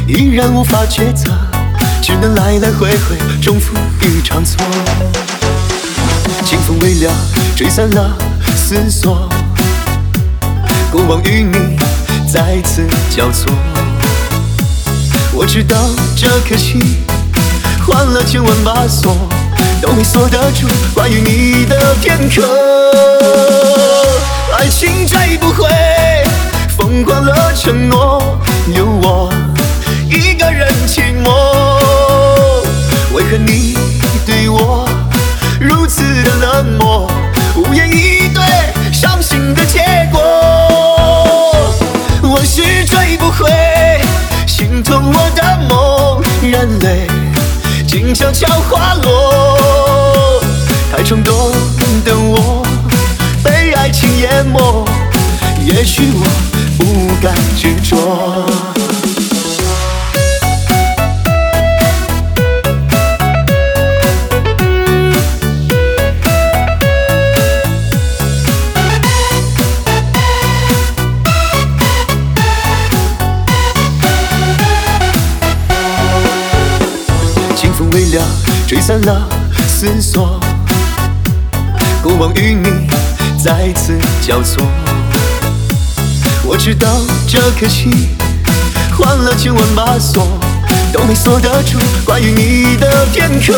依然无法抉择，只能来来回回重复一场错。清风微凉，吹散了思索，过往与你再次交错。我知道这颗心换了千万把锁，都没锁得住关于你的片刻。爱情追不回疯狂了承诺，有我一个人寂寞。为何你对我如此的冷漠，无言以对伤心的结果。往事追不回，心痛我的梦，眼泪静悄悄滑落。太冲动的我被爱情淹没，也许我不该执着。清风微凉，吹散了思索，过往与你再次交错。我知道这颗心换了千万把锁，都没锁得住关于你的片刻。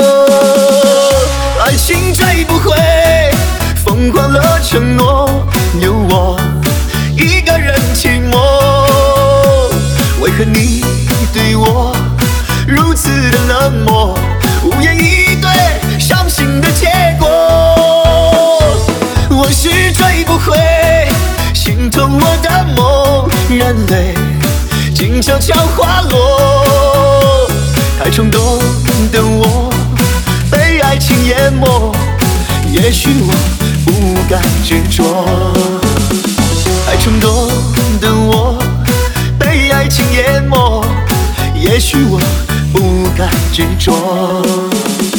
爱情追不回疯狂了承诺，有我一个人寂寞。为何你对我如此的冷漠，无言以对伤心的结果。往事追不回，心痛我的梦，眼泪静悄悄滑落。太冲动的我被爱情淹没，也许我不该执着。太冲动的我被爱情淹没，也许我不该执着。